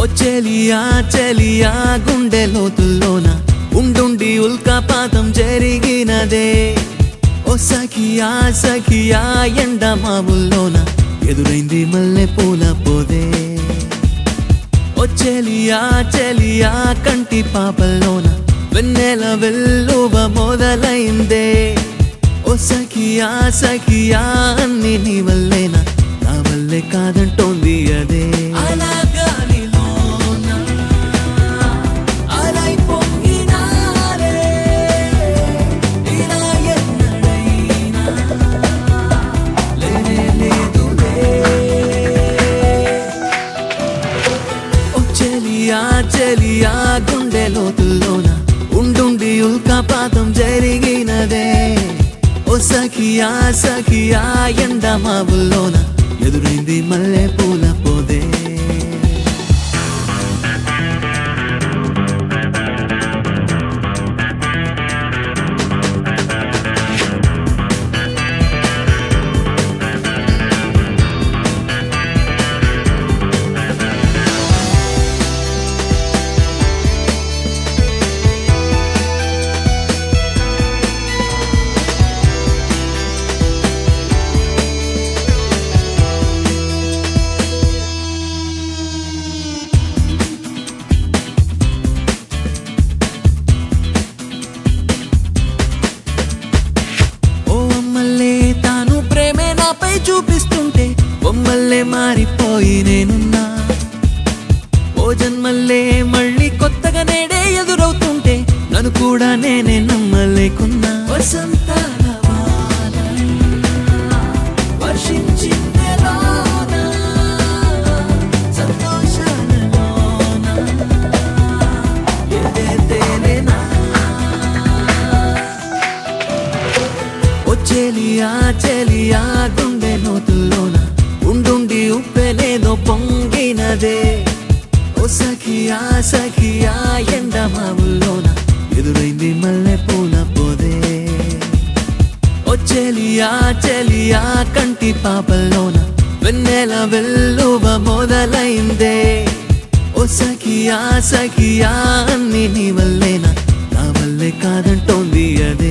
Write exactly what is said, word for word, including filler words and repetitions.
చెలియా చెలియా గుండె లోతుల్లోన ఉండుండి ఉల్కాపాతం జరిగినదే. ఓ సఖియా సఖియా ఎండ మావుల్లోన ఎదురైంది మల్లె పూల పోదే. ఓ చెలియా చెలియా కంటి పాపల్లోన వెన్నెల వెల్లువ మొదలైందే. ఓ సఖియా సఖియా అన్ని నీ వల్లేనా, నా వల్లే కాదంటోంది అదే. చెలియా గుండె లోతుల్లోన ఉండుండి ఉల్కాపాతం జరిగినదే. ఓ సఖియా సఖియా ఎండ మావుల్లోన ఎదురైంది మల్లె పూల పోదే. చూపిస్తుంటే బొమ్మల్లే మారిపోయి నేనున్నా. ఓ జన్మల్లే మళ్ళీ కొత్తగా నేడే ఎదురవుతుంటే నన్ను కూడా నేనే నమ్మలేకున్నా. వసంతాల వాన వర్షించిందే లోన, సంతోషాలలోన ఎదేతేనేనా. ఓ చెలియా చెలియా గుండె లోతుల్లోన ఉండుండి ఉప్పెనేదో పొంగినదే. ఓ సఖియా సఖియా ఎండ మావుల్లోన ఎదురైంది మల్లె పూల పోదే. ఓ చెలియా చెలియా కంటి పాపల్లోన వెన్నెల వెల్లువ మొదలైందే. ఓ సఖియా సఖియా అన్ని నీ వల్లేనా, నా వల్లే కాదంటోంది అదే.